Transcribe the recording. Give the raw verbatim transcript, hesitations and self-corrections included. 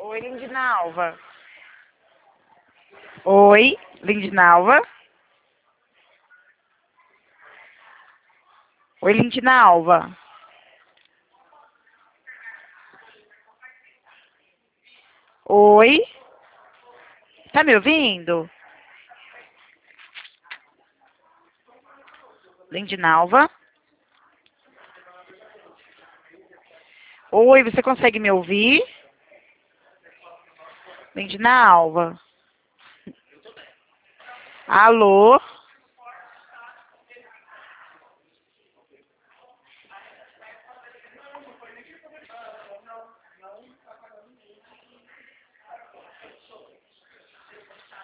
Oi, Lindinalva. Oi, Lindinalva. Oi, Lindinalva. Oi. Tá me ouvindo? Lindinalva. Oi, você consegue me ouvir? Lindinalva. Alô?